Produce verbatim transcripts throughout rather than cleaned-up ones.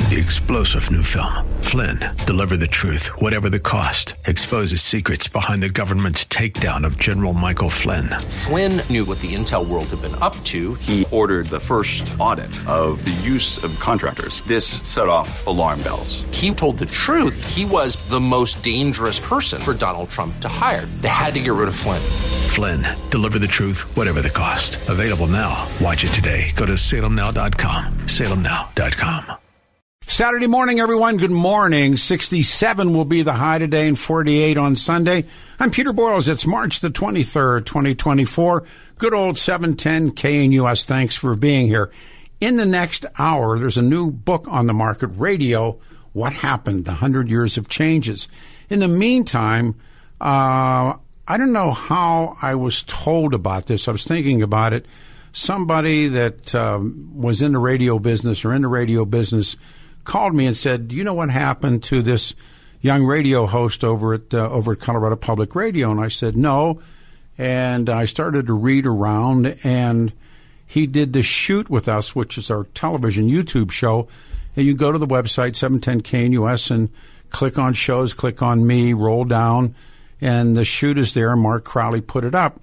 the explosive new film, Flynn, Deliver the Truth, Whatever the Cost, exposes secrets behind the government's takedown of General Michael Flynn. Flynn knew what the intel world had been up to. He ordered the first audit of the use of contractors. This set off alarm bells. He told the truth. He was the most dangerous person for Donald Trump to hire. They had to get rid of Flynn. Flynn, Deliver the Truth, Whatever the Cost. Available now. Watch it today. Go to salem now dot com. salem now dot com. Saturday morning, everyone. Good morning. sixty-seven will be the high today and forty-eight on Sunday. I'm Peter Boyles. It's March the twenty-third, twenty twenty-four. Good old seven ten K N U S. Thanks for being here. In the next hour, there's a new book on the market, Radio, What Happened, the one hundred Years of Changes. In the meantime, uh, I don't know how I was told about this. I was thinking about it. Somebody that um, was in the radio business or in the radio business called me and said, "Do you know what happened to this young radio host over at uh, over at Colorado Public Radio?" And I said, "No." And I started to read around, and he did the Shoot with Us, which is our television YouTube show. And you go to the website, seven ten K N U S, and click on shows, click on me, roll down, and the Shoot is there. Mark Crowley put it up.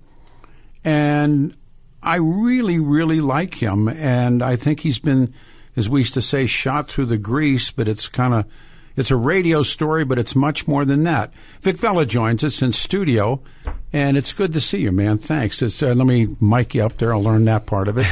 And I really, really like him, and I think he's been, as we used to say, shot through the grease, but it's kind of, it's a radio story, but it's much more than that. Vic Vela joins us in studio, and it's good to see you, man. Thanks. It's, uh, let me mic you up there. I'll learn that part of it.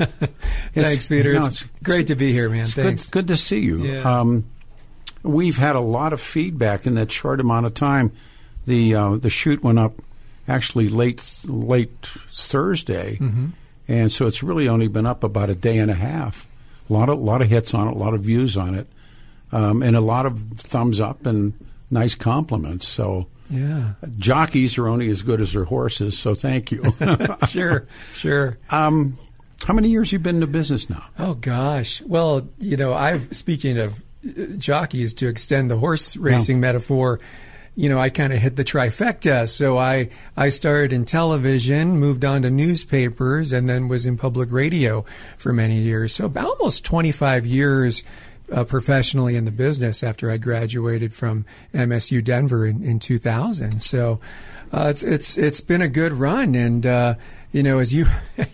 Thanks, Peter. No, it's, it's great to be here, man. It's Thanks. Good, good to see you. Yeah. Um, we've had a lot of feedback in that short amount of time. The uh, the Shoot went up actually late late Thursday, mm-hmm. and so it's really only been up about a day and a half. A lot of lot of hits on it, a lot of views on it, um, and a lot of thumbs up and nice compliments. So yeah, jockeys are only as good as their horses. So thank you. Sure, sure. Um, how many years have you been in the business now? Oh gosh. Well, you know, I've speaking of jockeys, to extend the horse racing yeah. metaphor. You know, I kind of hit the trifecta. So I, I started in television, moved on to newspapers, and then was in public radio for many years. So about almost twenty-five years uh, professionally in the business after I graduated from M S U Denver in, in two thousand. So uh, it's it's it's been a good run. And, uh, you know, as you,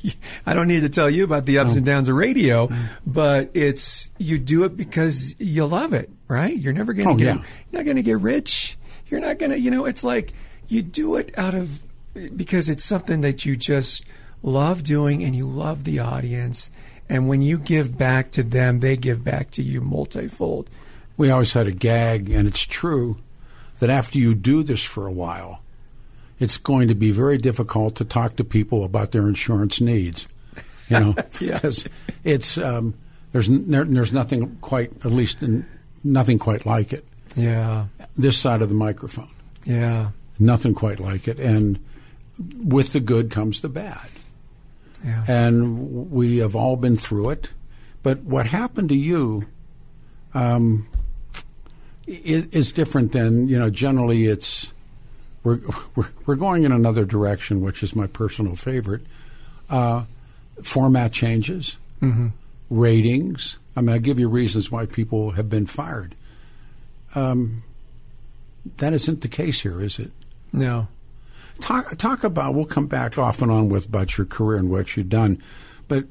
I don't need to tell you about the ups and downs of radio, but it's, you do it because you love it, right? You're never going to oh, get, yeah. you're not going to get rich. You're not going to, you know, it's like you do it out of, because it's something that you just love doing and you love the audience. And when you give back to them, they give back to you multifold. We always had a gag, and it's true, that after you do this for a while, it's going to be very difficult to talk to people about their insurance needs. You know, yeah. because it's, um, there's, there, there's nothing quite, at least in, nothing quite like it. Yeah. This side of the microphone. Yeah. Nothing quite like it. And with the good comes the bad. Yeah. And we have all been through it. But what happened to you um, is, is different than, you know, generally it's, we're, we're, we're going in another direction, which is my personal favorite. Uh, format changes, mm-hmm. ratings. I mean, I'll give you reasons why people have been fired. Um, that isn't the case here, is it? No. Talk talk about, we'll come back off and on with about your career and what you've done, but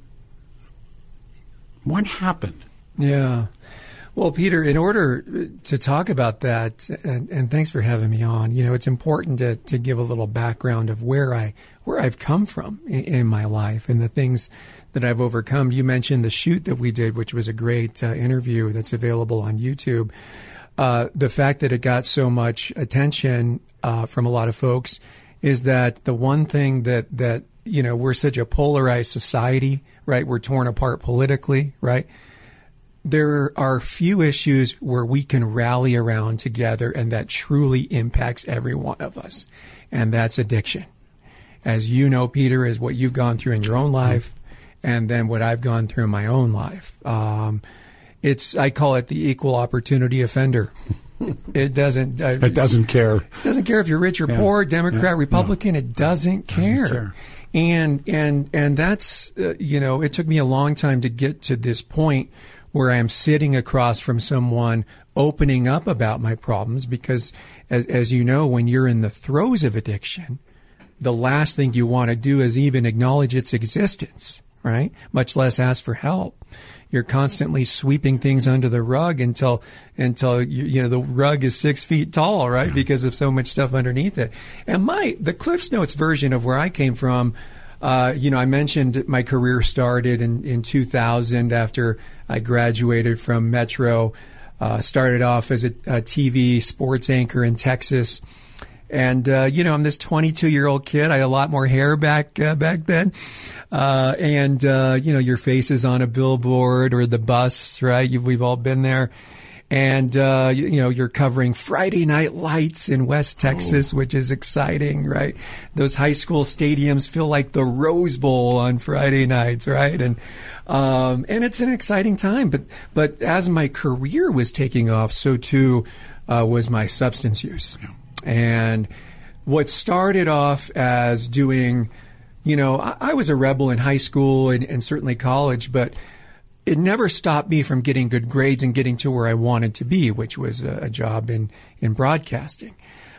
what happened? Yeah. Well, Peter, in order to talk about that, and, and thanks for having me on, you know, it's important to, to give a little background of where, I, where I've come from in, in my life and the things that I've overcome. You mentioned the Shoot that we did, which was a great uh, interview that's available on YouTube. Uh, the fact that it got so much attention uh, from a lot of folks is that the one thing that, that, you know, we're such a polarized society, right? We're torn apart politically, right? There are few issues where we can rally around together and that truly impacts every one of us. And that's addiction. As you know, Peter, is what you've gone through in your own life and then what I've gone through in my own life. Um, It's, I call it the equal opportunity offender. It doesn't. Uh, it doesn't care. It doesn't care if you're rich or yeah. poor, Democrat, yeah. Republican. No. It doesn't care. Doesn't care. And and and that's uh, you know, it took me a long time to get to this point where I'm sitting across from someone opening up about my problems, because as, as you know, when you're in the throes of addiction, the last thing you want to do is even acknowledge its existence, right? Much less ask for help. You're constantly sweeping things under the rug until, until you, you know, the rug is six feet tall, right? Because of so much stuff underneath it. And my, the Cliffs Notes version of where I came from, uh, you know, I mentioned my career started in, in two thousand after I graduated from Metro, uh, started off as a, a T V sports anchor in Texas. And, uh, you know, I'm this twenty-two-year-old kid. I had a lot more hair back uh, back then. Uh, and, uh, you know, your face is on a billboard or the bus, right? You've, we've all been there. And, uh, you, you know, you're covering Friday Night Lights in West Texas, oh. which is exciting, right? Those high school stadiums feel like the Rose Bowl on Friday nights, right? And, um, and it's an exciting time. But, but as my career was taking off, so too, uh, was my substance use. Yeah. And what started off as doing, you know, I, I was a rebel in high school and, and certainly college, but it never stopped me from getting good grades and getting to where I wanted to be, which was a, a job in, in broadcasting.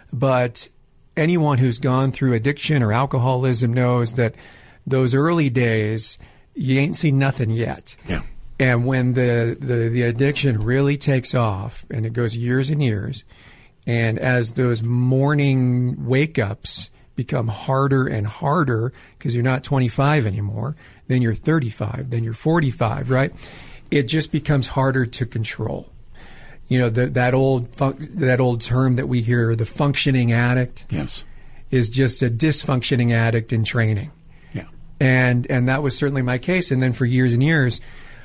But anyone who's gone through addiction or alcoholism knows that those early days, you ain't seen nothing yet. Yeah. And when the, the, the addiction really takes off, and it goes years and years, and as those morning wake-ups become harder and harder because you're not twenty-five anymore, then you're thirty-five, then you're forty-five, right? It just becomes harder to control. You know, the, that old fun- that old term that we hear, the functioning addict, yes, is just a dysfunctioning addict in training. Yeah. And and that was certainly my case. And then for years and years,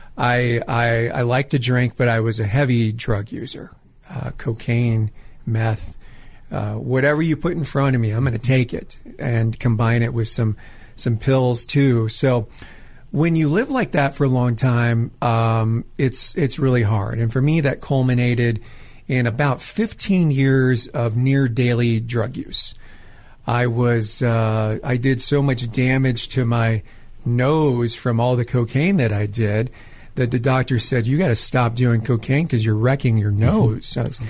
I I, I liked to drink, but I was a heavy drug user, uh, cocaine, meth, uh, whatever you put in front of me, I'm going to take it and combine it with some some pills too. So when you live like that for a long time, um, it's it's really hard. And for me, that culminated in about fifteen years of near daily drug use. I was uh, I did so much damage to my nose from all the cocaine that I did that the doctor said, you got to stop doing cocaine because you're wrecking your nose. So I was,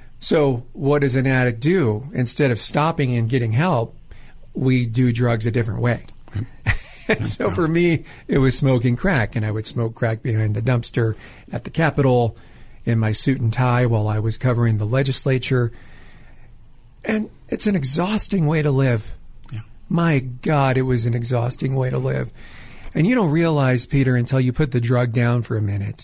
So what does an addict do? Instead of stopping and getting help, we do drugs a different way. And so for me, it was smoking crack, and I would smoke crack behind the dumpster at the Capitol in my suit and tie while I was covering the legislature. And it's an exhausting way to live. Yeah. My God, it was an exhausting way to live. And you don't realize, Peter, until you put the drug down for a minute,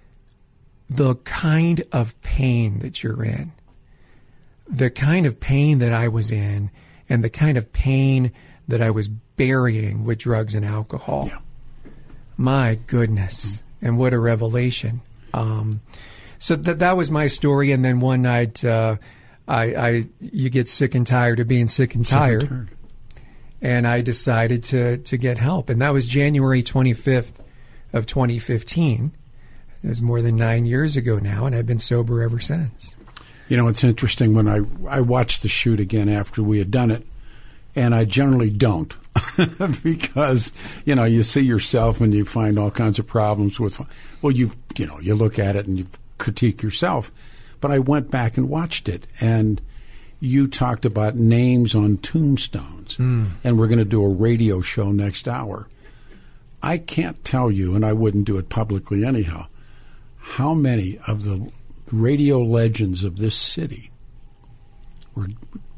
the kind of pain that you're in, the kind of pain that I was in, and the kind of pain that I was burying with drugs and alcohol. Yeah. My goodness. Mm-hmm. And what a revelation. Um, so that that was my story. And then one night, uh, I, I you get sick and tired of being sick and tired. Sick and tired. And I decided to, to get help. And that was January twenty-fifth of twenty fifteen. It was more than nine years ago now, and I've been sober ever since. You know, it's interesting when I, I watched the shoot again after we had done it, and I generally don't because, you know, you see yourself and you find all kinds of problems with, well, you you know, you look at it and you critique yourself. But I went back and watched it, and you talked about names on tombstones, mm. and we're going to do a radio show next hour. I can't tell you, and I wouldn't do it publicly anyhow, how many of the radio legends of this city were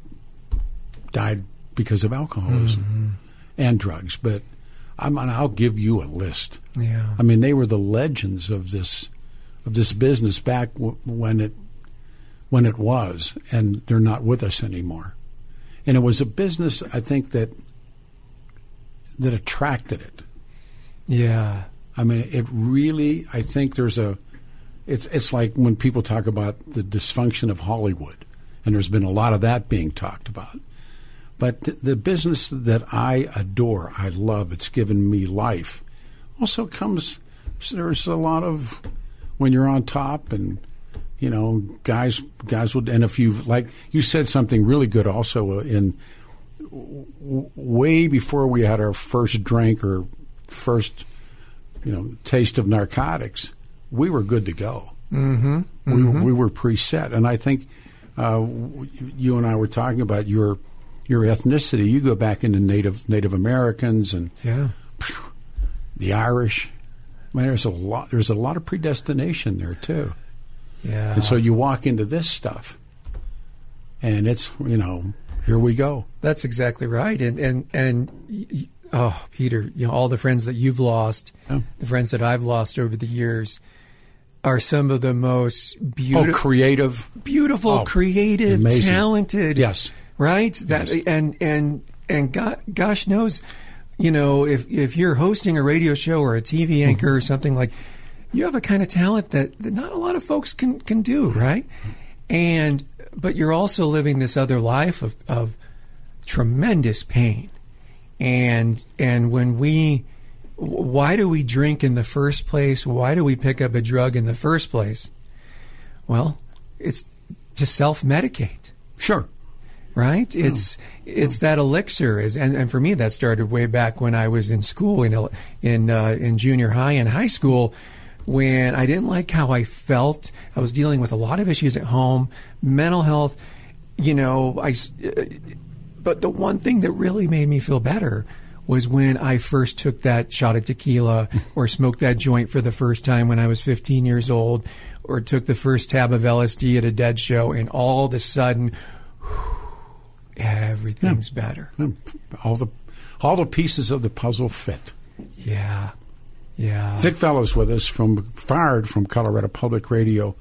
died because of alcoholism mm-hmm. and drugs. But I'm, I'll give you a list. Yeah. I mean, they were the legends of this of this business back w- when it when it was, and they're not with us anymore. And it was a business, I think, that that attracted it. Yeah. I mean, it really, I think there's a, it's it's like when people talk about the dysfunction of Hollywood, and there's been a lot of that being talked about. But th- the business that I adore, I love, it's given me life, also comes, there's a lot of, when you're on top and, you know, guys, guys would, and if you've, like, you said something really good also in, w- way before we had our first drink or first, you know, taste of narcotics, we were good to go. Mm-hmm. We, Mm-hmm. we were preset. And I think uh, you and I were talking about your your ethnicity. You go back into Native Native Americans and Yeah. phew, the Irish. Man, there's a lot. There's a lot of predestination there too. Yeah. And so you walk into this stuff, and it's, you know, here we go. That's exactly right. And and and y- y- oh, Peter, you know, all the friends that you've lost, Yeah. the friends that I've lost over the years, are some of the most Oh, beautiful, creative. beautiful, Oh, creative, amazing. talented. Yes. Right. That Yes. and and and God, gosh knows, you know, if if you're hosting a radio show or a T V anchor Mm-hmm. or something, like, you have a kind of talent that, that not a lot of folks can can do, right? And but you're also living this other life of of tremendous pain, and and when we, why do we drink in the first place? Why do we pick up a drug in the first place? Well, it's to self-medicate. Sure. Right? It's it's that elixir, is, and, and for me that started way back when I was in school, in ele- in uh, in junior high and high school, when I didn't like how I felt. I was dealing with a lot of issues at home, mental health. You know, I. Uh, but the one thing that really made me feel better was when I first took that shot of tequila, or smoked that joint for the first time when I was fifteen years old, or took the first tab of L S D at a Dead show, and all of a sudden, everything's yeah. better. All the all the pieces of the puzzle fit. Yeah, yeah. Vic Fellows with us, from fired from Colorado Public Radio,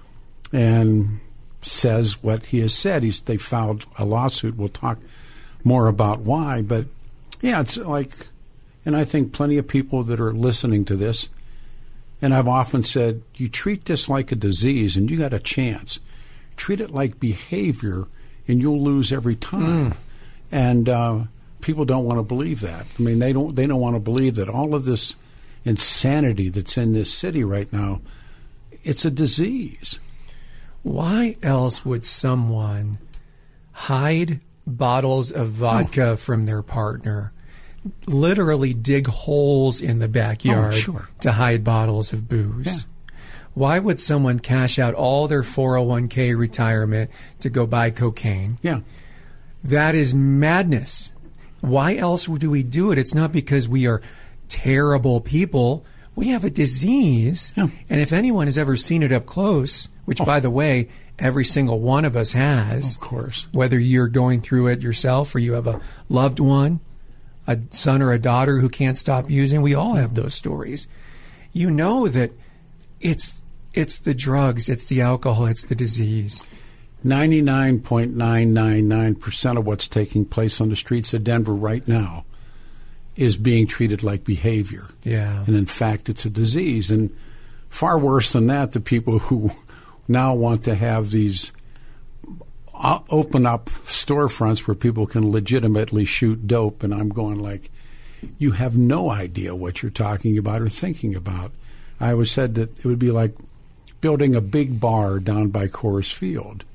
and says what he has said. He's they filed a lawsuit. We'll talk more about why, but yeah, it's like, and I think plenty of people that are listening to this, and I've often said, you treat this like a disease, and you got a chance. Treat it like behavior, and you'll lose every time. Mm. And uh, people don't want to believe that. I mean, they don't. They don't want to believe that all of this insanity that's in this city right now, it's a disease. Why else would someone hide bottles of vodka oh. from their partner, literally dig holes in the backyard oh, sure. to hide bottles of booze? Yeah. Why would someone cash out all their four oh one k retirement to go buy cocaine? Yeah. That is madness. Why else do we do it? It's not because we are terrible people. We have a disease. Yeah. And if anyone has ever seen it up close, which, oh. by the way, every single one of us has. Of course. Whether you're going through it yourself or you have a loved one, a son or a daughter who can't stop using, we all have those stories. You know that it's it's the drugs, it's the alcohol, it's the disease. ninety-nine point nine nine nine percent of what's taking place on the streets of Denver right now is being treated like behavior. Yeah. And in fact, it's a disease. And far worse than that, the people who now want to have these uh, open up storefronts where people can legitimately shoot dope. And I'm going like, you have no idea what you're talking about or thinking about. I always said that it would be like building a big bar down by Coors Field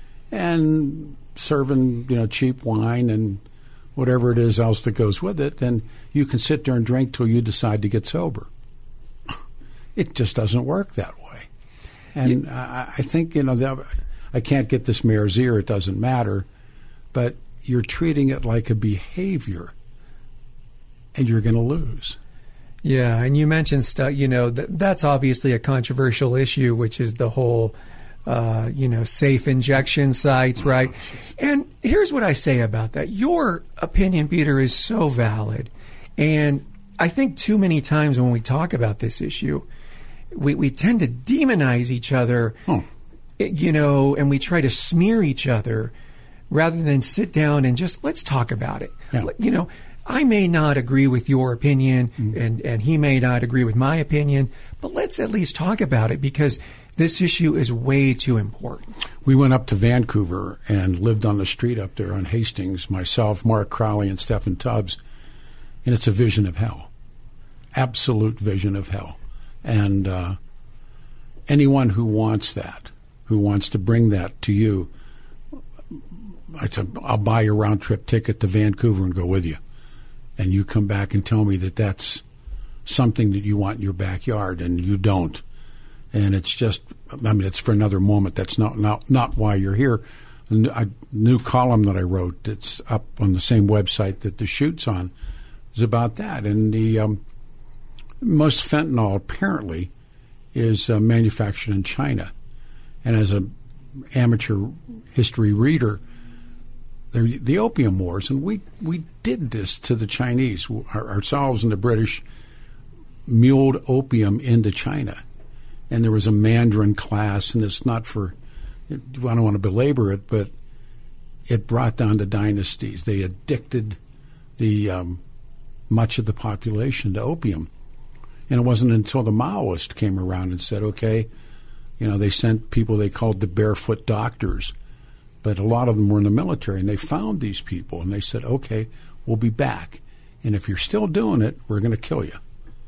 and serving, you know, cheap wine and whatever it is else that goes with it, and you can sit there and drink till you decide to get sober. It just doesn't work that way. And yeah. I, I think, you know, that, I can't get this mayor's ear, it doesn't matter, but you're treating it like a behavior, and you're going to lose. Yeah, and you mentioned stuff, you know, th- that's obviously a controversial issue, which is the whole, uh, you know, safe injection sites, right? Oh, and here's what I say about that. Your opinion, Peter, is so valid. And I think too many times when we talk about this issue, we, we tend to demonize each other, oh. you know, and we try to smear each other rather than sit down and just, let's talk about it. Yeah. You know, I may not agree with your opinion, mm. and, and he may not agree with my opinion, but let's at least talk about it, because this issue is way too important. We went up to Vancouver and lived on the street up there on Hastings, myself, Mark Crowley, and Stephen Tubbs, and it's a vision of hell, absolute vision of hell. And uh, anyone who wants that, who wants to bring that to you, I t- I'll buy your round-trip ticket to Vancouver and go with you. And you come back and tell me that that's something that you want in your backyard, and you don't. And it's just, I mean, it's for another moment. That's not not, not why you're here. A new, a new column that I wrote that's up on the same website that the shoot's on is about that. And the um, most fentanyl apparently is uh, manufactured in China. And as an amateur history reader, the, the opium wars, and we, we did this to the Chinese, our, ourselves and the British muled opium into China. And there was a Mandarin class, and it's not for, I don't want to belabor it, but it brought down the dynasties. They addicted the um, much of the population to opium. And it wasn't until the Maoists came around and said, okay, you know, they sent people they called the barefoot doctors, but a lot of them were in the military, and they found these people, and they said, okay, we'll be back. And if you're still doing it, we're going to kill you.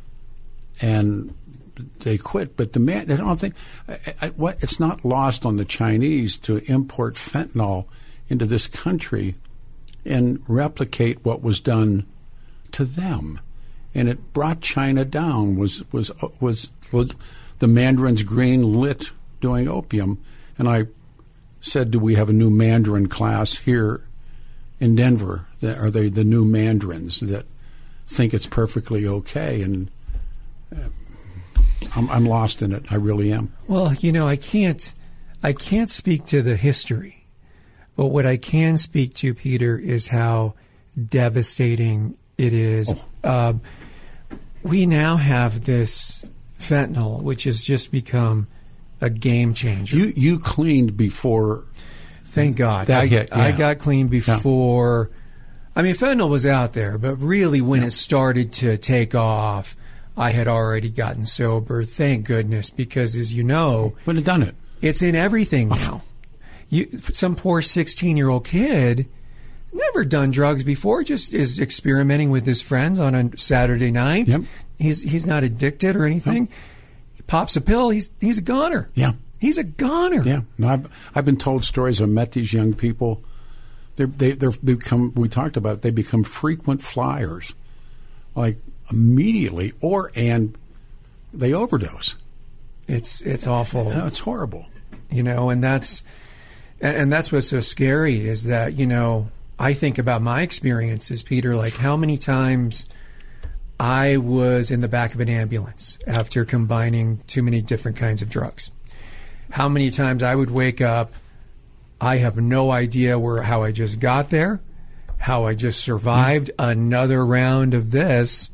And they quit. But the man, I don't think, I, I, what, it's not lost on the Chinese to import fentanyl into this country and replicate what was done to them. And it brought China down, was, was, was, was the Mandarins green lit doing opium. And I said, do we have a new Mandarin class here in Denver? Are they the new Mandarins that think it's perfectly okay? And uh, I'm, I'm lost in it. I really am. Well, you know, I can't, I can't speak to the history, but what I can speak to, Peter, is how devastating it is. Oh. Uh, we now have this fentanyl, which has just become a game changer. You you cleaned before. Thank God. That I, hit, yeah. I got clean before. Yeah. I mean, fentanyl was out there, but really when yeah. it started to take off, I had already gotten sober. Thank goodness, because as you know, wouldn't have done it. It's in everything now. You, some poor sixteen-year-old kid, never done drugs before, just is experimenting with his friends on a Saturday night. Yep. He's he's not addicted or anything. Yep. He pops a pill. He's he's a goner. Yeah, he's a goner. Yeah. No, I've I've been told stories. I've met these young people. They're they they're become. We talked about it. They become frequent flyers, like immediately, or and they overdose. It's it's awful. It's horrible. You know, and that's and, and that's what's so scary is that, you know, I think about my experiences, Peter, like how many times I was in the back of an ambulance after combining too many different kinds of drugs. How many times I would wake up, I have no idea where how I just got there, how I just survived mm. another round of this.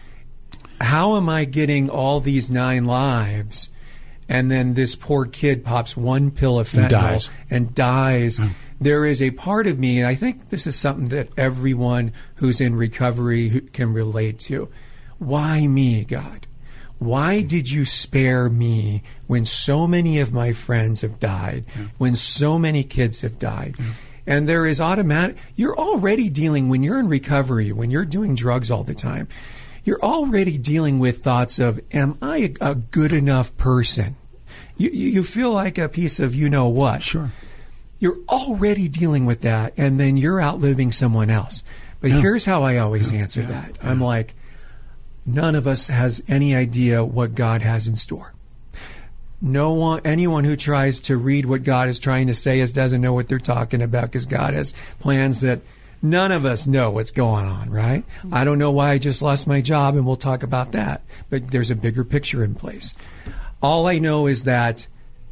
How am I getting all these nine lives, and then this poor kid pops one pill of fentanyl and dies? And dies. Mm. There is a part of me, and I think this is something that everyone who's in recovery can relate to. Why me, God? Why did you spare me when so many of my friends have died, yeah. when so many kids have died? Yeah. And there is automatic, you're already dealing, when you're in recovery, when you're doing drugs all the time, you're already dealing with thoughts of, am I a, a good enough person? You, you feel like a piece of you-know-what. Sure. You're already dealing with that, and then you're outliving someone else. But yeah. here's how I always yeah. answer yeah. that. Yeah. I'm like, none of us has any idea what God has in store. No one, anyone who tries to read what God is trying to say is doesn't know what they're talking about, because God has plans that none of us know what's going on, right? I don't know why I just lost my job, and we'll talk about that. But there's a bigger picture in place. All I know is that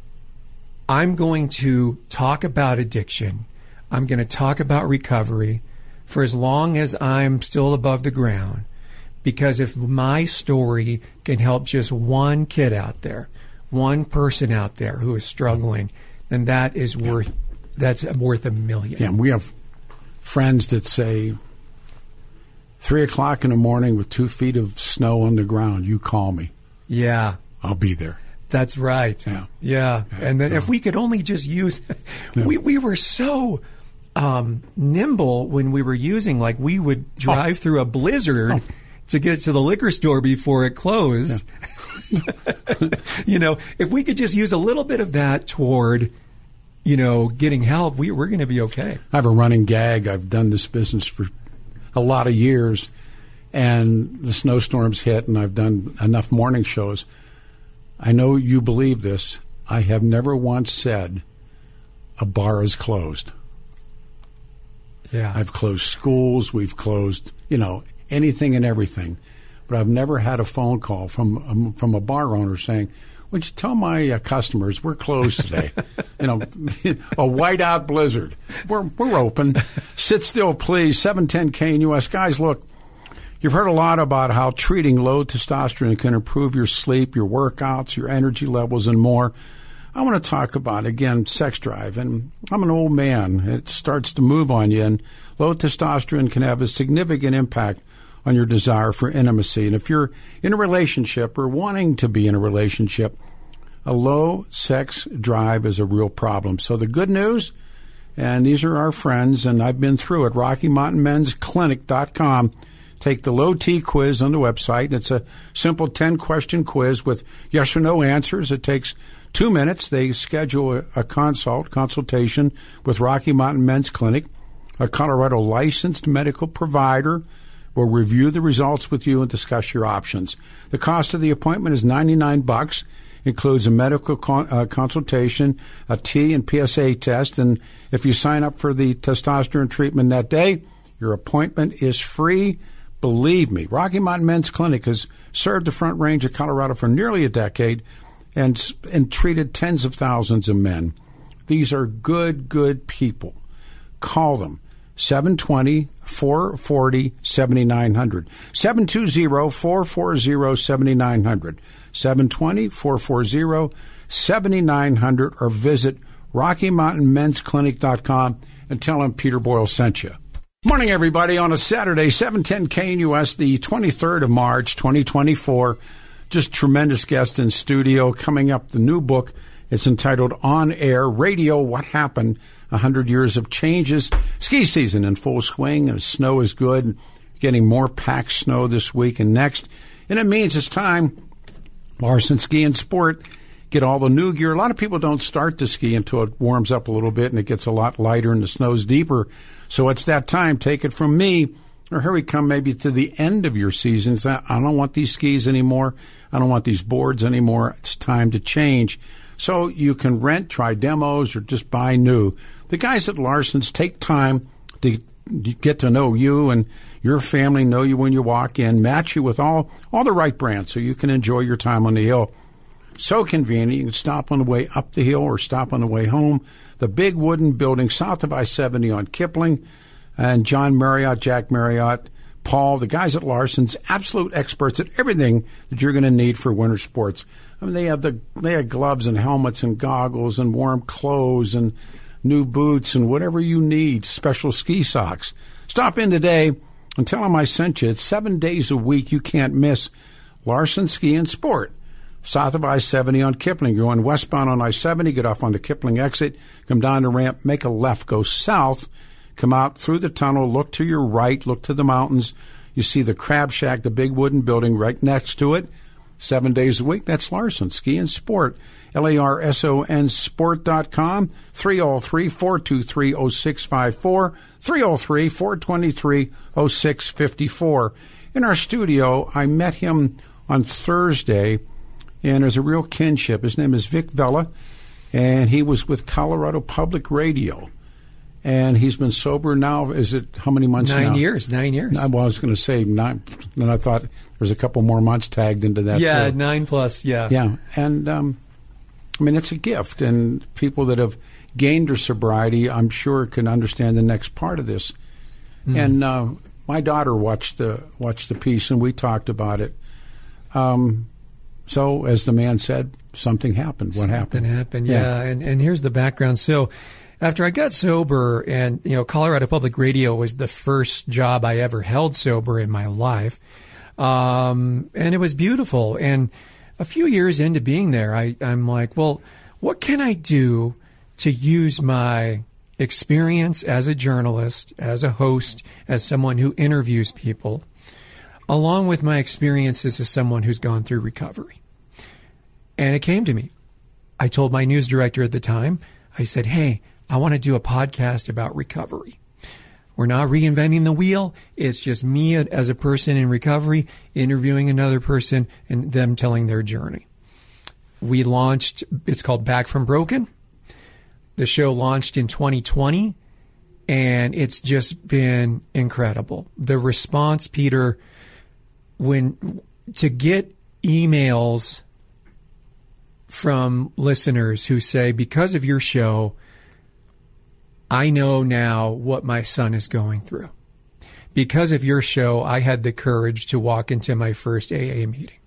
I'm going to talk about addiction. I'm going to talk about recovery for as long as I'm still above the ground. Because if my story can help just one kid out there, one person out there who is struggling, then that is worth, that's worth a million. Yeah, we have friends that say, three o'clock in the morning with two feet of snow on the ground, you call me. Yeah. I'll be there. That's right. Yeah. Yeah. yeah. And then yeah. if we could only just use, yeah. we, we were so um, nimble when we were using, like we would drive oh. through a blizzard oh. to get to the liquor store before it closed. Yeah. You know, if we could just use a little bit of that toward, you know, getting help, we, we're going to be okay. I have a running gag. I've done this business for a lot of years, and the snowstorms hit, and I've done enough morning shows. I know you believe this. I have never once said a bar is closed. Yeah. I've closed schools. We've closed, you know, anything and everything. But I've never had a phone call from um, from a bar owner saying, would you tell my uh, customers we're closed today? You know, a whiteout blizzard. We're we're open. Sit still, please. seven ten K N U S. Guys, look, you've heard a lot about how treating low testosterone can improve your sleep, your workouts, your energy levels, and more. I want to talk about, again, sex drive. And I'm an old man. It starts to move on you, and low testosterone can have a significant impact on your desire for intimacy. And if you're in a relationship or wanting to be in a relationship, a low sex drive is a real problem. So the good news, and these are our friends, and I've been through it, Rocky Mountain Men's Clinic dot com. Take the low T quiz on the website. It's a simple ten-question quiz with yes or no answers. It takes two minutes. They schedule a, a consult, consultation with Rocky Mountain Men's Clinic, a Colorado licensed medical provider. We'll review the results with you and discuss your options. The cost of the appointment is ninety-nine bucks. Includes a medical con- uh, consultation, a T and P S A test, and if you sign up for the testosterone treatment that day, your appointment is free. Believe me, Rocky Mountain Men's Clinic has served the Front Range of Colorado for nearly a decade and and treated tens of thousands of men. These are good, good people. Call them. seven two zero, four four zero, seven nine zero zero. seven two zero, four four zero, seven nine zero zero. seven two zero, four four zero, seven nine zero zero, or visit Rocky Mountain Men's Clinic dot com and tell them Peter Boyle sent you. Morning, everybody, on a Saturday, seven ten K N U S, the twenty-third of March, twenty twenty-four. Just tremendous guest in studio. Coming up, the new book. It's entitled On Air Radio, What Happened, one hundred Years of Changes. Ski season in full swing, and snow is good. Getting more packed snow this week and next. And it means it's time, Larson Ski and Sport, get all the new gear. A lot of people don't start to ski until it warms up a little bit and it gets a lot lighter and the snow's deeper. So it's that time. Take it from me. Or here we come maybe to the end of your season. It's not, I don't want these skis anymore. I don't want these boards anymore. It's time to change. So you can rent, try demos, or just buy new. The guys at Larson's take time to get to know you and your family, know you when you walk in, match you with all, all the right brands so you can enjoy your time on the hill. So convenient. You can stop on the way up the hill or stop on the way home. The big wooden building south of I seventy on Kipling. And John Marriott, Jack Marriott, Paul, the guys at Larson's, absolute experts at everything that you're going to need for winter sports. I mean, they have the they have gloves and helmets and goggles and warm clothes and new boots and whatever you need, special ski socks. Stop in today and tell them I sent you. It's seven days a week. You can't miss Larson Ski and Sport. South of I seventy on Kipling. You're going westbound on I seventy, get off on the Kipling exit, come down the ramp, make a left, go south, come out through the tunnel, look to your right, look to the mountains. You see the Crab Shack, the big wooden building right next to it. Seven days a week. That's Larson Ski and Sport. L A R S O N sport dot com. three oh three, four two three, oh six five four. three oh three, four two three, oh six five four. In our studio, I met him on Thursday, and there's a real kinship. His name is Vic Vela, and he was with Colorado Public Radio. And he's been sober now, is it how many months nine now? Nine years, nine years. Well, I was going to say nine, and I thought there's a couple more months tagged into that, yeah, too. nine plus, yeah. Yeah, and, um, I mean, it's a gift, and people that have gained their sobriety, I'm sure, can understand the next part of this. Mm. And uh, my daughter watched the watched the piece, and we talked about it. Um, so, as the man said, something happened. What something happened? Something happened, yeah. yeah. And, and here's the background. So, after I got sober, and, you know, Colorado Public Radio was the first job I ever held sober in my life. Um, and it was beautiful. And a few years into being there, I, I'm like, well, what can I do to use my experience as a journalist, as a host, as someone who interviews people, along with my experiences as someone who's gone through recovery? And it came to me. I told my news director at the time, I said, hey, I want to do a podcast about recovery. We're not reinventing the wheel. It's just me as a person in recovery interviewing another person and them telling their journey. we launched, it's called Back from Broken. The show launched in twenty twenty, and it's just been incredible. The response, Peter, when to get emails from listeners who say, because of your show, I know now what my son is going through. Because of your show, I had the courage to walk into my first A A meeting.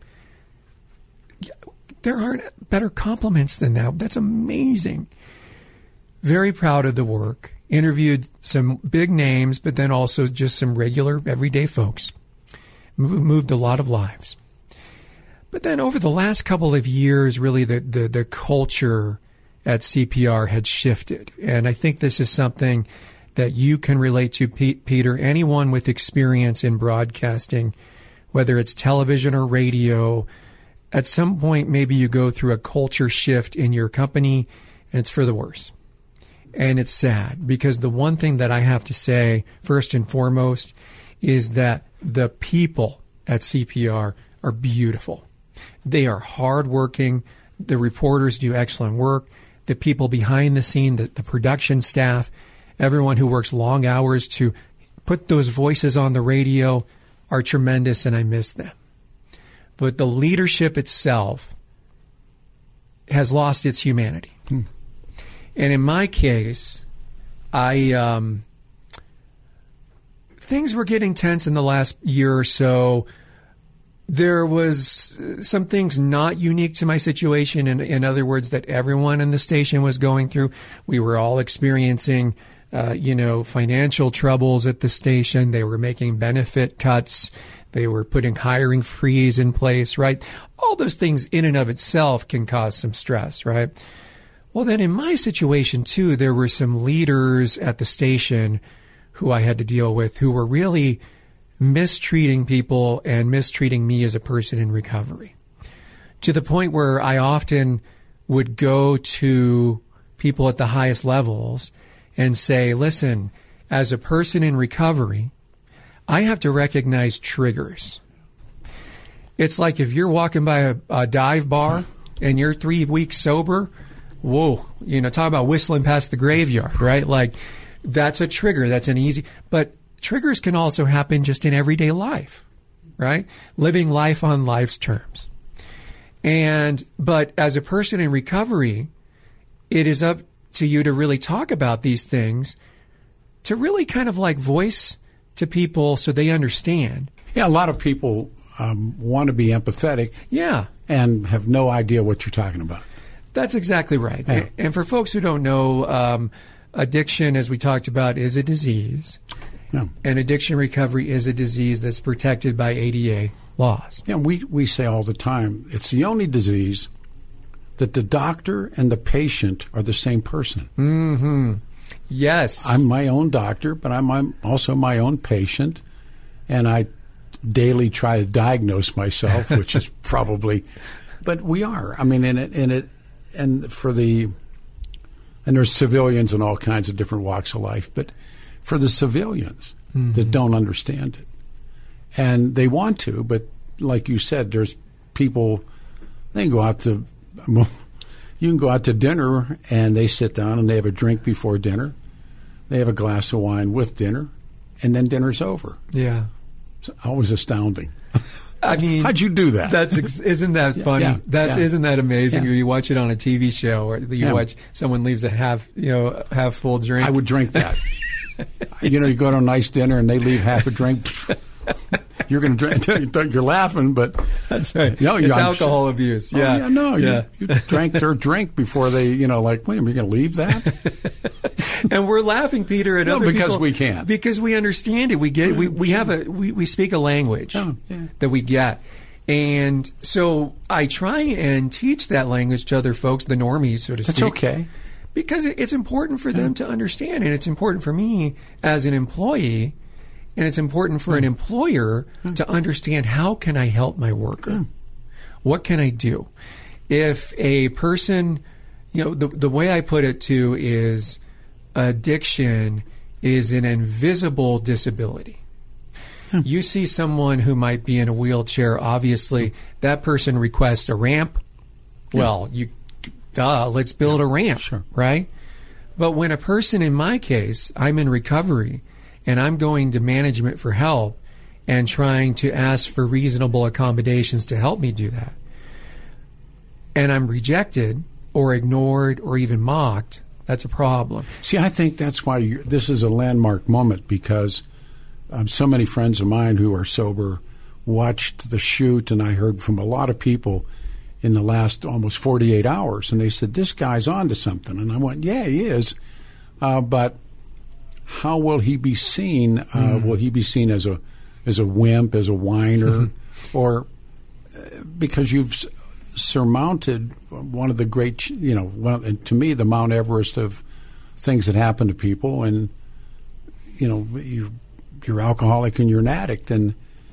There aren't better compliments than that. That's amazing. Very proud of the work. Interviewed some big names, but then also just some regular, everyday folks. Moved a lot of lives. But then over the last couple of years, really the, the, the culture at C P R had shifted. And I think this is something that you can relate to, Peter. Anyone with experience in broadcasting, whether it's television or radio, at some point maybe you go through a culture shift in your company, and it's for the worse. And it's sad, because the one thing that I have to say, first and foremost, is that the people at C P R are beautiful. They are hardworking. The reporters do excellent work. The people behind the scene, the, the production staff, everyone who works long hours to put those voices on the radio are tremendous, and I miss them. But the leadership itself has lost its humanity. Hmm. And in my case, I um, things were getting tense in the last year or so. There was some things not unique to my situation. In, in other words, that everyone in the station was going through. We were all experiencing, uh, you know, financial troubles at the station. They were making benefit cuts. They were putting hiring freeze in place, right? All those things in and of itself can cause some stress, right? Well, then in my situation, too, there were some leaders at the station who I had to deal with who were really mistreating people and mistreating me as a person in recovery, to the point where I often would go to people at the highest levels and say, listen, as a person in recovery, I have to recognize triggers. It's like if you're walking by a, a dive bar and you're three weeks sober, whoa, you know, talk about whistling past the graveyard, right? Like, that's a trigger. That's an easy, but triggers can also happen just in everyday life, right? Living life on life's terms. And, but as a person in recovery, it is up to you to really talk about these things, to really kind of like voice to people so they understand. Yeah, a lot of people um, want to be empathetic. Yeah. And have no idea what you're talking about. That's exactly right. Yeah. And for folks who don't know, um, addiction, as we talked about, is a disease. Yeah. And addiction recovery is a disease that's protected by A D A laws. Yeah, we, we say all the time, it's the only disease that the doctor and the patient are the same person. Mm-hmm. Yes. I'm my own doctor, but I'm, I'm also my own patient, and I daily try to diagnose myself, which is probably, but we are. I mean, in it, in it, and for the, and there's civilians in all kinds of different walks of life, but for the civilians mm-hmm. that don't understand it, and they want to, but like you said, there's people, they can go out to, you can go out to dinner and they sit down and they have a drink before dinner, they have a glass of wine with dinner, and then dinner's over. Yeah. It's always astounding. I mean, how'd you do that? That's isn't that funny? Yeah, that's yeah. isn't that amazing? Yeah. Or you watch it on a T V show, or you yeah. watch someone leaves a half, you know, half full drink. I would drink that. You know, you go to a nice dinner and they leave half a drink. You're going to drink until you think you're laughing, but that's right. You know, it's I'm alcohol sure, abuse. Oh, Yeah, yeah no, yeah. You, you drank their drink before they, you know, like, wait, are you going to leave that? And we're laughing, Peter, at no, other because people, we can, because we understand it. We get it. We we have a we, we speak a language oh, yeah. that we get. And so I try and teach that language to other folks, the normies, so to speak. That's okay. Because it's important for them to understand, and it's important for me as an employee, and it's important for an employer to understand, how can I help my worker? What can I do? If a person, you know, the, the way I put it too is addiction is an invisible disability. You see someone who might be in a wheelchair, obviously that person requests a ramp, Well, you, duh, let's build a ramp, Sure. right? But when a person, in my case, I'm in recovery and I'm going to management for help and trying to ask for reasonable accommodations to help me do that, and I'm rejected or ignored or even mocked, that's a problem. See, I think that's why you're, this is a landmark moment, because um, so many friends of mine who are sober watched the shoot, and I heard from a lot of people in the last almost forty-eight hours, and they said, this guy's on to something. And I went, yeah, he is. Uh, but how will he be seen? Uh, mm. Will he be seen as a as a wimp, as a whiner, or uh, because you've s- surmounted one of the great, you know, one, to me, the Mount Everest of things that happen to people, and, you know, you, you're alcoholic and you're an addict, and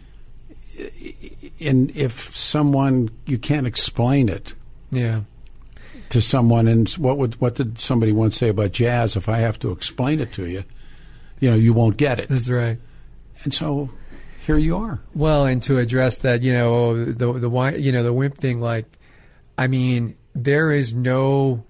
and if someone, you can't explain it Yeah. to someone, and what would what did somebody once say about jazz? If I have to explain it to you, you know, you won't get it. That's right. And so here you are. Well, and to address that, you know, the the why- you know the wimp thing, like, I mean, there is no.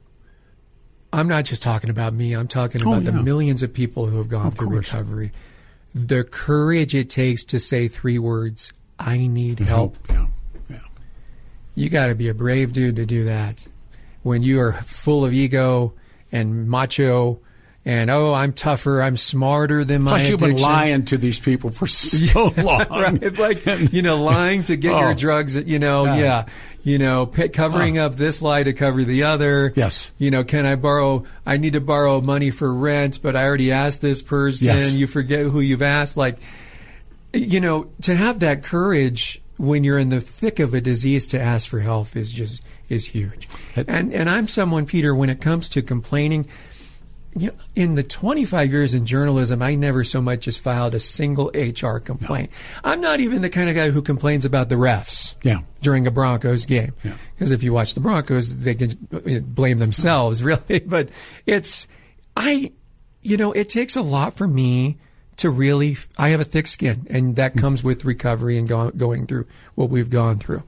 I'm not just talking about me. I'm talking Oh, about yeah. the millions of people who have gone Of through course. recovery. The courage it takes to say three words: "I need help." Yeah, yeah. You got to be a brave dude to do that. When you are full of ego and macho, and oh, I'm tougher, I'm smarter than my Plus, you've addiction. been lying to these people for so long. Right, like, you know, lying to get Oh. your drugs, you know, Yeah. yeah, you know, p- covering Oh. up this lie to cover the other. Yes. You know, can I borrow, I need to borrow money for rent, but I already asked this person. Yes. You forget who you've asked. Like, you know, to have that courage when you're in the thick of a disease to ask for help is just, is huge. And, and I'm someone, Peter, when it comes to complaining, you know, in the twenty-five years in journalism, I never so much as filed a single H R complaint. No. I'm not even the kind of guy who complains about the refs Yeah. during a Broncos game. Yeah. Because if you watch the Broncos, they can blame themselves, really. But it's, I, you know, it takes a lot for me to really, I have a thick skin, and that comes with recovery and go, going through what we've gone through.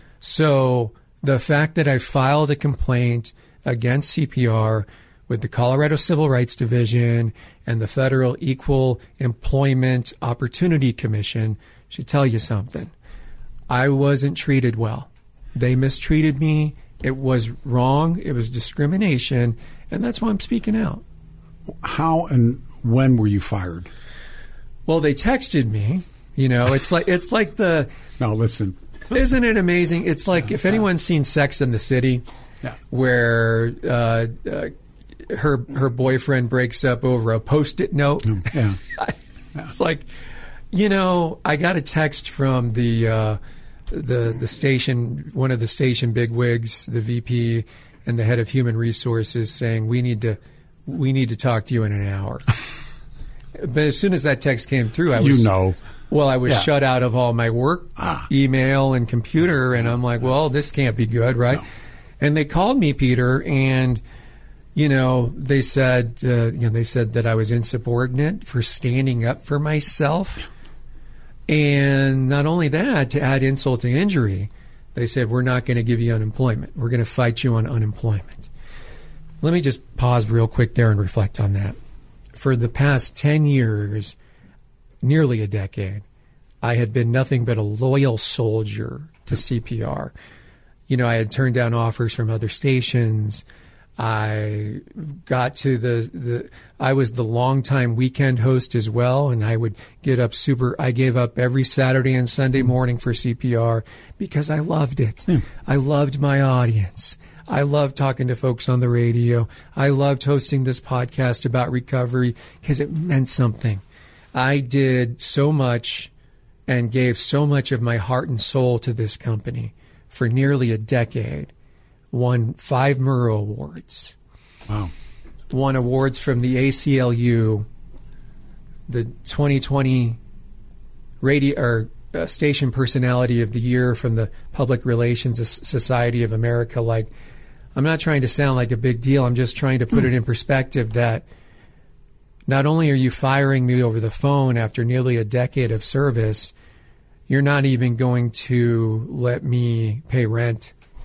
So the fact that I filed a complaint against C P R with the Colorado Civil Rights Division and the Federal Equal Employment Opportunity Commission should tell you something. I wasn't treated well. They mistreated me. It was wrong. It was discrimination. And that's why I'm speaking out. How and when were you fired? Well, they texted me. You know, it's like it's like the. Now listen. Isn't it amazing? It's like if anyone's seen Sex and the City, Yeah. where uh, uh, her her boyfriend breaks up over a Post-it note. Yeah. It's like, you know, I got a text from the uh, the the station, one of the station bigwigs, the V P and the head of human resources, saying we need to we need to talk to you in an hour. But as soon as that text came through, I was You know. Well, I was Yeah. shut out of all my work, Ah. email, and computer, and I'm like, well, this can't be good, right? No. And they called me, Peter, and you know, they said, uh, you know, they said that I was insubordinate for standing up for myself, and not only that, to add insult to injury, they said we're not going to give you unemployment. We're going to fight you on unemployment. Let me just pause real quick there and reflect on that. For the past ten years, nearly a decade, I had been nothing but a loyal soldier to C P R. You know, I had turned down offers from other stations. I got to the, the I was the longtime weekend host as well, and I would get up super, I gave up every Saturday and Sunday morning for C P R because I loved it. Hmm. I loved my audience. I loved talking to folks on the radio. I loved hosting this podcast about recovery because it meant something. I did so much and gave so much of my heart and soul to this company for nearly a decade. Won five Murrow Awards. Wow. Won awards from the A C L U, the twenty twenty radio or uh, Station Personality of the Year from the Public Relations Society of America. Like, I'm not trying to sound like a big deal. I'm just trying to put it in perspective that not only are you firing me over the phone after nearly a decade of service, you're not even going to let me pay rent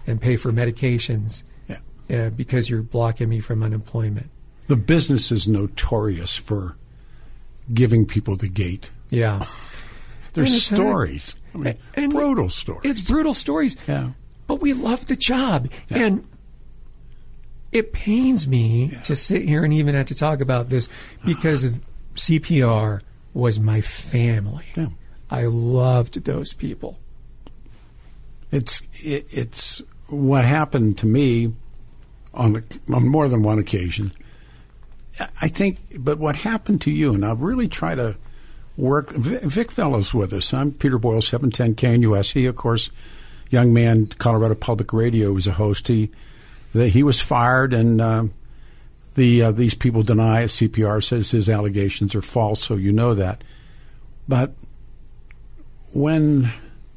and pay for medications Yeah. uh, because you're blocking me from unemployment. The business is notorious for giving people the gate. Yeah. There's And it's- stories. I mean, and brutal stories. It's brutal stories. Yeah. But we love the job. Yeah. And it pains me Yeah. to sit here and even have to talk about this because C P R was my family. Yeah. I loved those people. It's it, it's what happened to me on a, on more than one occasion. I think, but what happened to you, and I'll really try to work. Vic Vella's with us. I'm Peter Boyle, seven ten K N U S. He, of course, young man, Colorado Public Radio, was a host. He the, he was fired, and uh, the uh, these people deny it. C P R says his allegations are false, so you know that. But when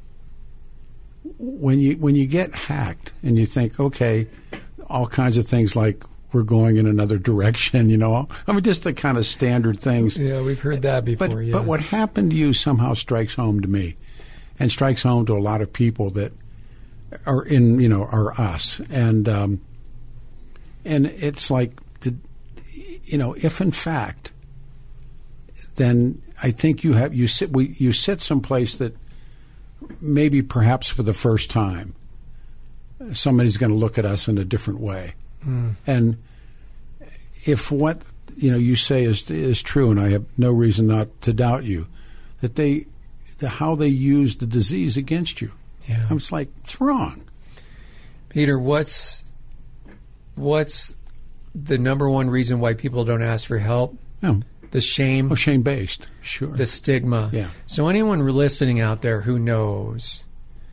when you when you get hacked and you think, okay, all kinds of things like we're going in another direction, you know, I mean, just the kind of standard things. Yeah, we've heard that before. But yeah. but what happened to you somehow strikes home to me, and strikes home to a lot of people that are in, you know, are us, and um, and it's like, the, you know, if in fact, then I think you have you sit we you sit someplace that maybe perhaps for the first time somebody's going to look at us in a different way. Mm. And if what you know you say is is true, and I have no reason not to doubt you, that they the, how they use the disease against you, yeah. I'm just like, it's wrong. Peter, what's what's the number one reason why people don't ask for help? Yeah. The shame. Oh, shame based, sure. The stigma. Yeah. So anyone listening out there who knows,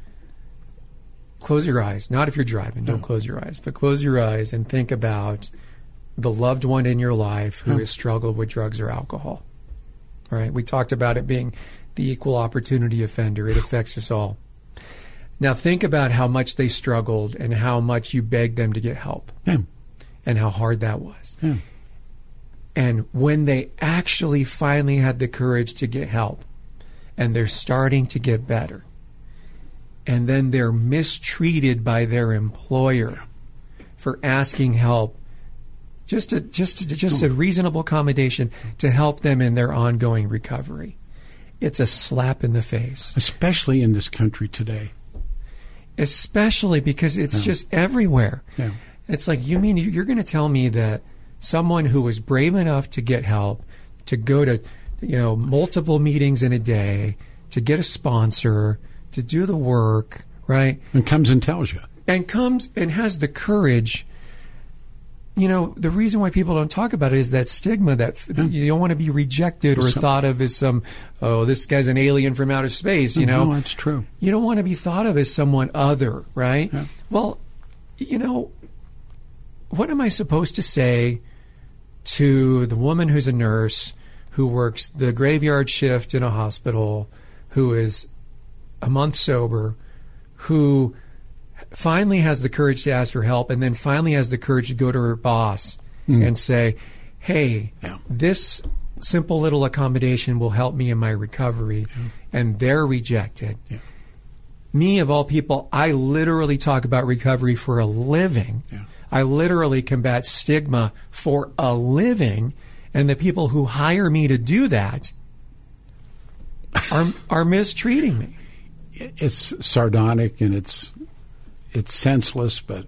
close your eyes. Not if you're driving. Don't No. close your eyes. But close your eyes and think about the loved one in your life who Yeah. has struggled with drugs or alcohol. Right? We talked about it being the equal opportunity offender. It affects us all. Now think about how much they struggled and how much you begged them to get help. Yeah. And how hard that was. Yeah. And when they actually finally had the courage to get help, and they're starting to get better, and then they're mistreated by their employer for asking help, just a, just a, just a reasonable accommodation to help them in their ongoing recovery. It's a slap in the face. Especially in this country today. Especially because it's Yeah. just everywhere. Yeah. It's like, you mean you're going to tell me that someone who was brave enough to get help, to go to, you know, multiple meetings in a day, to get a sponsor, to do the work, right? And comes and tells you. And comes and has the courage. You know, the reason why people don't talk about it is that stigma that Yeah. you don't want to be rejected or Some- thought of as some, oh, this guy's an alien from outer space, you know? No, that's true. You don't want to be thought of as someone other, right? Yeah. Well, you know, what am I supposed to say to the woman who's a nurse, who works the graveyard shift in a hospital, who is a month sober, who finally has the courage to ask for help, and then finally has the courage to go to her boss Mm. and say, hey, Yeah. this simple little accommodation will help me in my recovery, and they're rejected. Yeah. Me, of all people, I literally talk about recovery for a living. Yeah. I literally combat stigma for a living, and the people who hire me to do that are are mistreating me. It's sardonic and it's it's senseless, but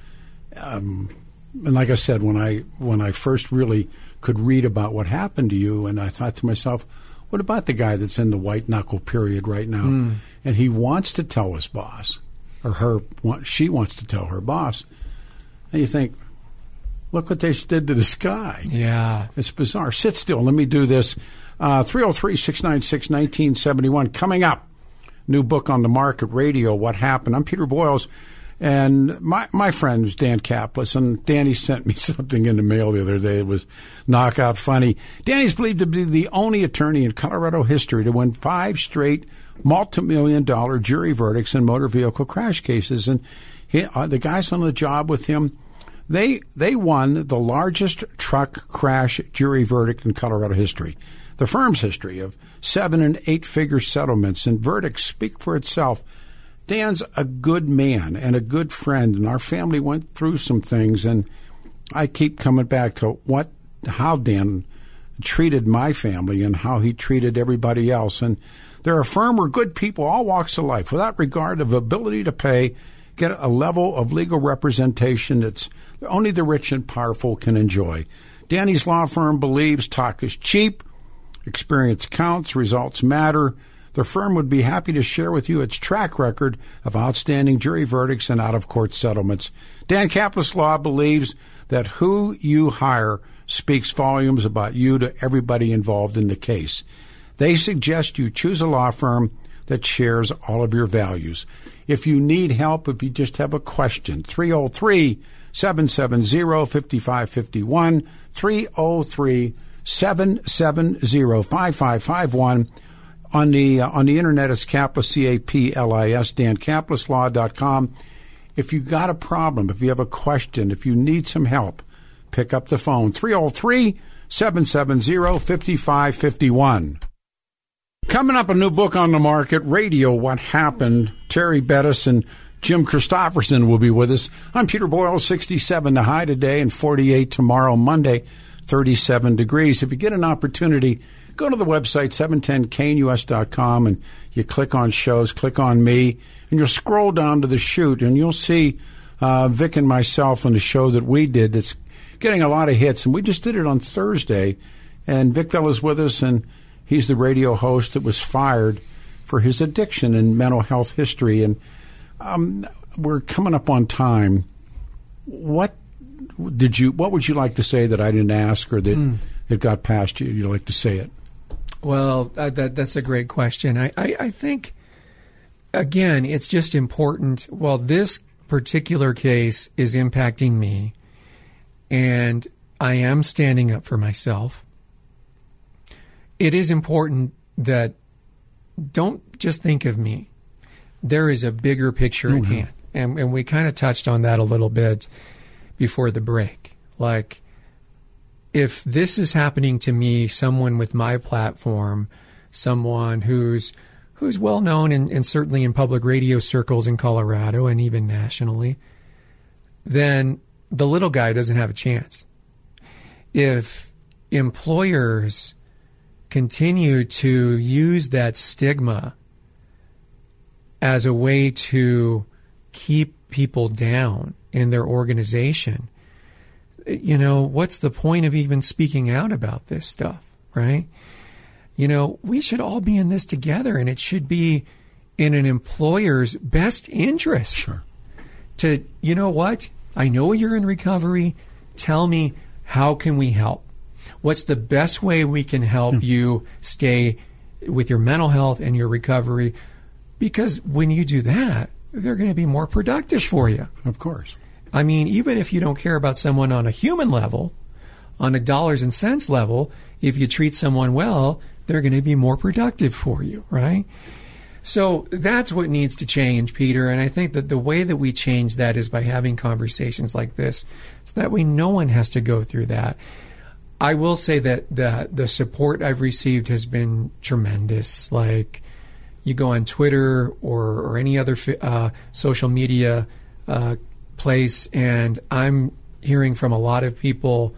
um, and like I said, when I when I first really could read about what happened to you, and I thought to myself, what about the guy that's in the white knuckle period right now, Mm. and he wants to tell his boss, or her, she wants to tell her boss, and you think, look what they did to this guy. Yeah. It's bizarre. Sit still. Let me do this. Uh, three oh three, six nine six, one nine seven one. Coming up, new book on the market, Radio, What Happened. I'm Peter Boyles, and my my friend is Dan Kaplis, and Danny sent me something in the mail the other day. It was knockout funny. Danny's believed to be the only attorney in Colorado history to win five straight multi-million dollar jury verdicts in motor vehicle crash cases. And he, uh, the guys on the job with him, They they won the largest truck crash jury verdict in Colorado history. The firm's history of seven and eight figure settlements and verdicts speak for itself. Dan's a good man and a good friend, and our family went through some things, and I keep coming back to what, how Dan treated my family and how he treated everybody else. And they're a firm where good people, all walks of life, without regard of ability to pay, get a level of legal representation that's only the rich and powerful can enjoy. Danny's law firm believes talk is cheap, experience counts, results matter. The firm would be happy to share with you its track record of outstanding jury verdicts and out-of-court settlements. Dan Caplis Law believes that who you hire speaks volumes about you to everybody involved in the case. They suggest you choose a law firm that shares all of your values. If you need help, if you just have a question, three oh three, seven seven zero, five five five one, three oh three, seven seven zero, five five five one. On the uh, on the internet, it's Caplis, C A P L I S, Dan Caplis Law dot com. If you got a problem, if you have a question, if you need some help, pick up the phone, three oh three, seven seven zero, five five five one. Coming up, a new book on the market, Radio, What Happened. Terry Bettis and Jim Christopherson will be with us. I'm Peter Boyle, sixty-seven the high today and forty-eight tomorrow, Monday, thirty-seven degrees. If you get an opportunity, go to the website, seven ten K N U S dot com, and you click on shows, click on me, and you'll scroll down to the shoot, and you'll see uh, Vic and myself on the show that we did that's getting a lot of hits. And we just did it on Thursday, and Vic Vell is with us, and he's the radio host that was fired for his addiction and mental health history. And um, we're coming up on time. What did you? What would you like to say that I didn't ask, or that mm. it got past you? You'd like to say it? Well, uh, that that's a great question. I, I, I think, again, it's just important. Well, this particular case is impacting me, and I am standing up for myself. It is important that don't just think of me. There is a bigger picture mm-hmm. at hand. And, and we kind of touched on that a little bit before the break. Like, if this is happening to me, someone with my platform, someone who's who's well known and, and certainly in public radio circles in Colorado and even nationally, then the little guy doesn't have a chance. If employers continue to use that stigma as a way to keep people down in their organization, you know, what's the point of even speaking out about this stuff, right? You know, we should all be in this together, and it should be in an employer's best interest. Sure. To, you know what? I know you're in recovery. Tell me, how can we help? What's the best way we can help mm. you stay with your mental health and your recovery? Because when you do that, they're going to be more productive for you. Of course. I mean, even if you don't care about someone on a human level, on a dollars and cents level, if you treat someone well, they're going to be more productive for you, right? So that's what needs to change, Peter. And I think that the way that we change that is by having conversations like this, so that way no one has to go through that. I will say that the, the support I've received has been tremendous. Like, you go on Twitter or, or any other uh, social media uh, place, and I'm hearing from a lot of people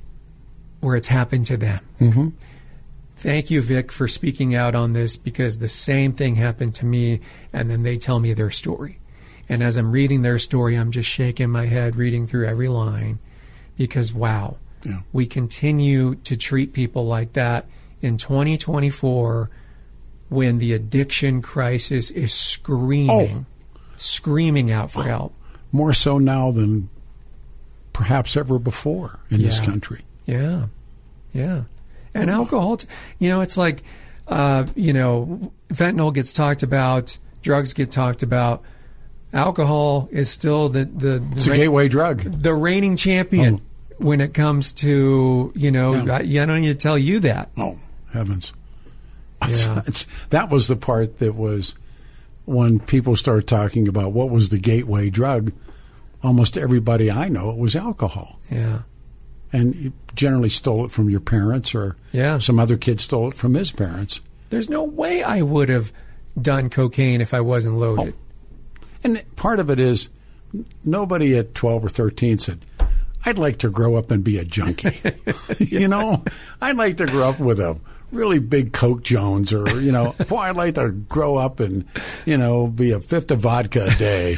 where it's happened to them. Mm-hmm. Thank you, Vic, for speaking out on this, because the same thing happened to me, and then they tell me their story. And as I'm reading their story, I'm just shaking my head, reading through every line, because, wow, yeah. we continue to treat people like that in twenty twenty-four when the addiction crisis is screaming, oh. screaming out for help. More so now than perhaps ever before in yeah. this country. Yeah, yeah. And alcohol, you know, it's like, uh, you know, fentanyl gets talked about, drugs get talked about. Alcohol is still the... the, the it's a gateway drug. The reigning champion oh. when it comes to, you know, yeah. I, I don't need to tell you that. Oh, heavens. Yeah. It's, it's, that was the part that was, when people started talking about what was the gateway drug, almost everybody I know, it was alcohol. Yeah. And you generally stole it from your parents, or yeah. some other kid stole it from his parents. There's no way I would have done cocaine if I wasn't loaded. Oh. And part of it is nobody at twelve or thirteen said, I'd like to grow up and be a junkie. You know, I'd like to grow up with a really big Coke Jones, or, you know, boy, I'd like to grow up and, you know, be a fifth of vodka a day.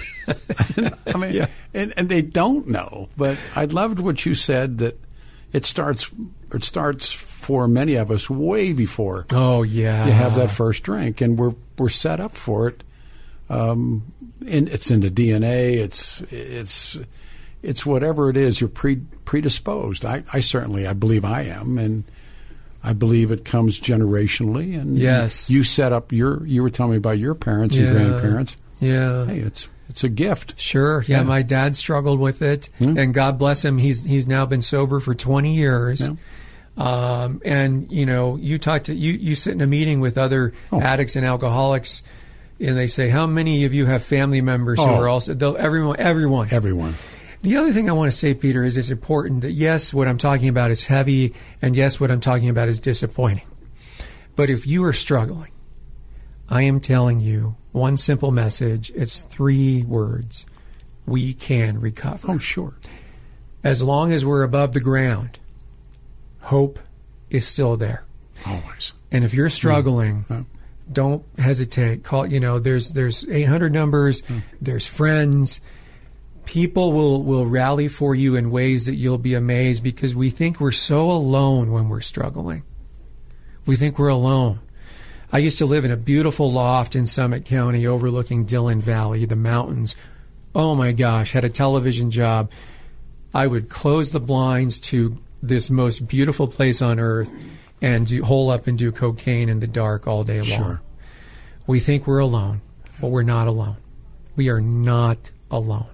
I mean, yeah. and, and they don't know. But I loved what you said, that it starts, it starts for many of us way before. Oh, yeah. You have that first drink, and we're we're set up for it. Um, and it's in the D N A. It's it's it's whatever it is. You're pre, predisposed. I, I certainly, I believe I am, and I believe it comes generationally. And yes, you set up your. You were telling me about your parents yeah. and grandparents. Yeah, hey, it's it's a gift. Sure. Yeah, yeah. My dad struggled with it, yeah. and God bless him. He's he's now been sober for twenty years. Yeah. Um, and you know, you talk to you you sit in a meeting with other oh. addicts and alcoholics, and they say, how many of you have family members oh. who are also everyone everyone everyone. The other thing I want to say, Peter, is it's important that, yes, what I'm talking about is heavy, and yes, what I'm talking about is disappointing. But if you are struggling, I am telling you one simple message. It's three words. We can recover. Oh, sure. As long as we're above the ground, hope is still there. Always. And if you're struggling, mm. don't hesitate. Call, you know, there's there's eight hundred numbers, mm. there's friends. People will, will rally for you in ways that you'll be amazed, because we think we're so alone when we're struggling. We think we're alone. I used to live in a beautiful loft in Summit County overlooking Dillon Valley, the mountains. Oh my gosh, had a television job. I would close the blinds to this most beautiful place on earth and do, hole up and do cocaine in the dark all day long. Sure. We think we're alone, but we're not alone. We are not alone.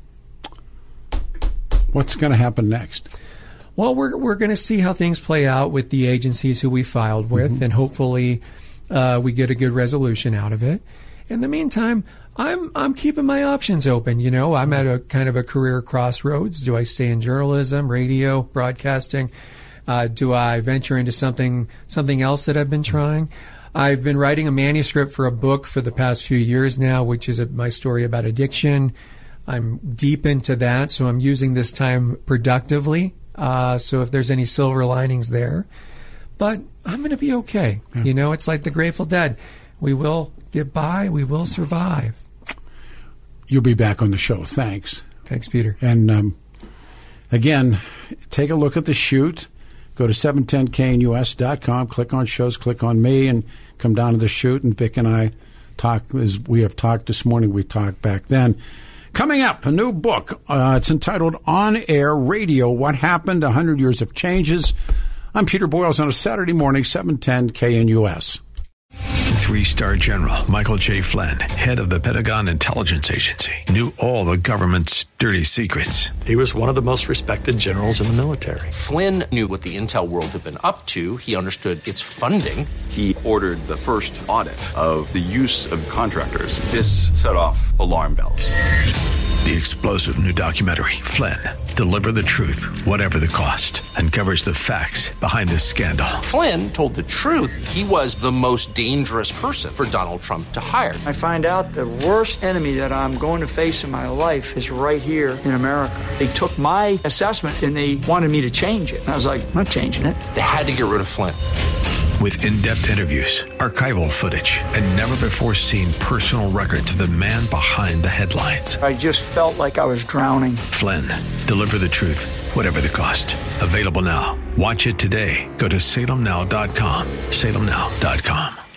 What's going to happen next? Well, we're we're going to see how things play out with the agencies who we filed with, mm-hmm. and hopefully uh, we get a good resolution out of it. In the meantime, I'm I'm keeping my options open. You know, I'm at a kind of a career crossroads. Do I stay in journalism, radio, broadcasting? Uh, do I venture into something something else that I've been trying? I've been writing a manuscript for a book for the past few years now, which is a, my story about addiction. I'm deep into that, so I'm using this time productively. Uh, so if there's any silver linings there, but I'm going to be okay. Yeah. You know, it's like the Grateful Dead. We will get by. We will survive. You'll be back on the show. Thanks. Thanks, Peter. And um, again, take a look at the shoot. Go to seven ten K N U S dot com, click on shows, click on me, and come down to the shoot. And Vic and I talk, as we have talked this morning, we talked back then. Coming up, a new book. Uh, it's entitled On Air Radio, What Happened, one hundred Years of Changes. I'm Peter Boyles on a Saturday morning, seven ten K N U S. Three-star General Michael J. Flynn, head of the Pentagon Intelligence Agency, knew all the government's dirty secrets. He was one of the most respected generals in the military. Flynn knew what the intel world had been up to. He understood its funding. He ordered the first audit of the use of contractors. This set off alarm bells. The explosive new documentary, Flynn, Deliver the Truth, Whatever the Cost, uncovers the facts behind this scandal. Flynn told the truth. He was the most dangerous person for Donald Trump to hire. I find out the worst enemy that I'm going to face in my life is right here in America. They took my assessment and they wanted me to change it. And I was like, I'm not changing it. They had to get rid of Flynn. With in-depth interviews, archival footage, and never-before-seen personal records of the man behind the headlines. I just felt like I was drowning. Flynn, Deliver the Truth, Whatever the Cost. Available now. Watch it today. Go to salem now dot com. salem now dot com.